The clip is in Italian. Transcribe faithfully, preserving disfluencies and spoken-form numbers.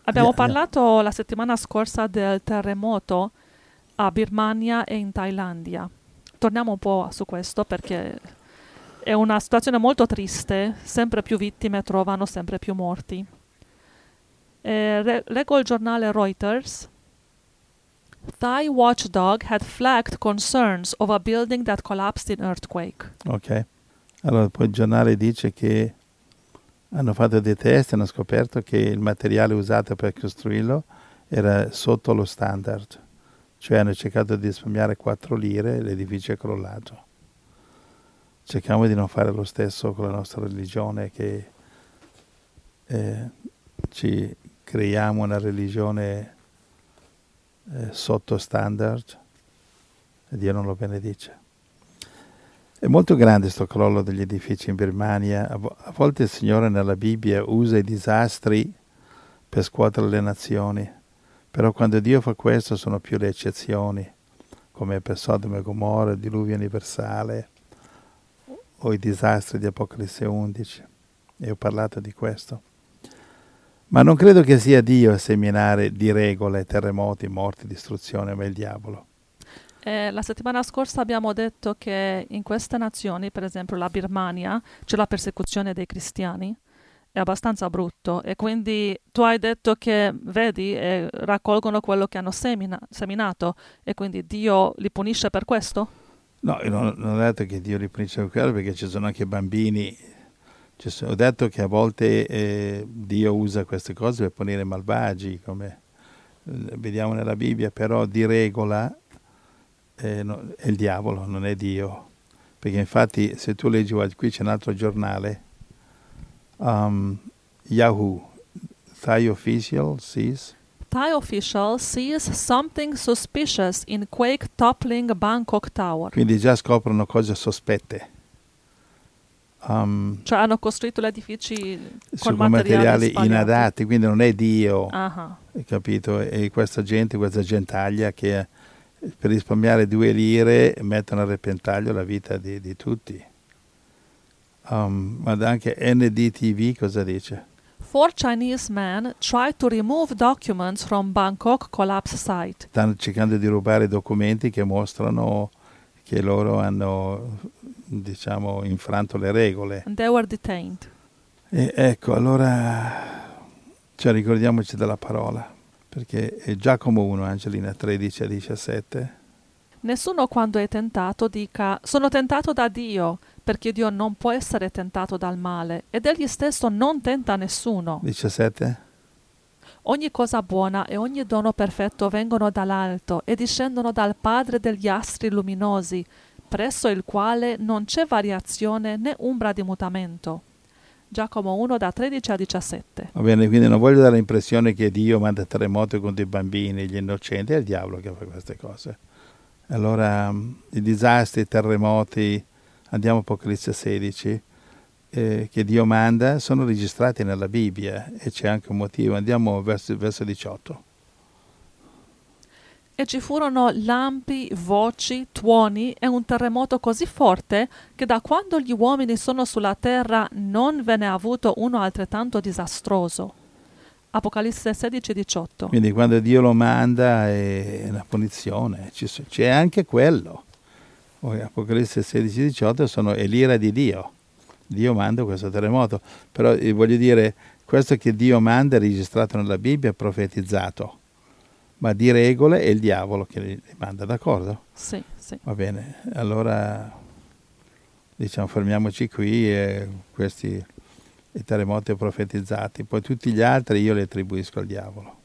Abbiamo Yeah, yeah. parlato la settimana scorsa del terremoto a Birmania e in Thailandia. Torniamo un po' su questo perché è una situazione molto triste, sempre più vittime trovano sempre più morti. Eh, re- leggo il giornale Reuters. Thai watchdog had flagged concerns of a building that collapsed in earthquake. Ok. Allora poi il giornale dice che hanno fatto dei test e hanno scoperto che il materiale usato per costruirlo era sotto lo standard. Cioè hanno cercato di risparmiare quattro lire e l'edificio è crollato. Cerchiamo di non fare lo stesso con la nostra religione, che eh, ci creiamo una religione eh, sotto standard e Dio non lo benedice. È molto grande sto crollo degli edifici in Birmania. A, vo- a volte il Signore nella Bibbia usa i disastri per scuotere le nazioni, però quando Dio fa questo sono più le eccezioni, come per Sodoma e Gomorra, il diluvio universale o i disastri di Apocalisse undici. E ho parlato di questo. Ma non credo che sia Dio a seminare di regole, terremoti, morti, distruzione, ma il diavolo. Eh, la settimana scorsa abbiamo detto che in queste nazioni, per esempio la Birmania, c'è la persecuzione dei cristiani. È abbastanza brutto e quindi tu hai detto che vedi e raccolgono quello che hanno semina- seminato e quindi Dio li punisce per questo? No, io non, non ho detto che Dio li punisce per quello, perché ci sono anche bambini. Ci sono- ho detto che a volte eh, Dio usa queste cose per punire i malvagi, come eh, vediamo nella Bibbia, però di regola eh, no, è il diavolo, non è Dio. Perché infatti se tu leggi, guarda, qui c'è un altro giornale, um, Yahoo, Thai official sees. Thai official sees something suspicious in quake toppling Bangkok Tower. Quindi già scoprono cose sospette. Um, Cioè hanno costruito gli edifici con su con materiali materiali sbagliati. inadatti, quindi non è Dio, Ah, hai capito? E questa gente, questa gentaglia che eh, per risparmiare due lire mettono a repentaglio la vita di, di tutti. Um, ma anche N D T V cosa dice? four Chinese men tried to remove documents from Bangkok collapse site. Stanno cercando di rubare documenti che mostrano che loro hanno, diciamo, infranto le regole. And they were detained. E ecco, allora, cioè, ricordiamoci della parola, perché è Giacomo uno, Angelina, tredici a diciassette. Nessuno quando è tentato dica sono tentato da Dio, perché Dio non può essere tentato dal male ed egli stesso non tenta nessuno. diciassette? Ogni cosa buona e ogni dono perfetto vengono dall'alto e discendono dal Padre degli astri luminosi, presso il quale non c'è variazione né ombra di mutamento. Giacomo uno da tredici a diciassette. Va bene, quindi non voglio dare l'impressione che Dio manda terremoti contro i bambini, gli innocenti, è il diavolo che fa queste cose. Allora, mh, i disastri, i terremoti, andiamo a Apocalisse sedici, eh, che Dio manda, sono registrati nella Bibbia e c'è anche un motivo. Andiamo verso, verso diciotto. E ci furono lampi, voci, tuoni e un terremoto così forte che da quando gli uomini sono sulla terra non ve ne ha avuto uno altrettanto disastroso. Apocalisse sedici diciotto. Quindi quando Dio lo manda è una punizione, ci so- c'è anche quello. Poi Apocalisse sedici diciotto sono, è l'ira di Dio. Dio manda questo terremoto. Però eh, voglio dire, questo che Dio manda è registrato nella Bibbia, è profetizzato. Ma di regole è il diavolo che li li manda, d'accordo? Sì, sì. Va bene, allora diciamo fermiamoci qui, e questi i terremoti profetizzati, poi tutti gli altri io li attribuisco al diavolo.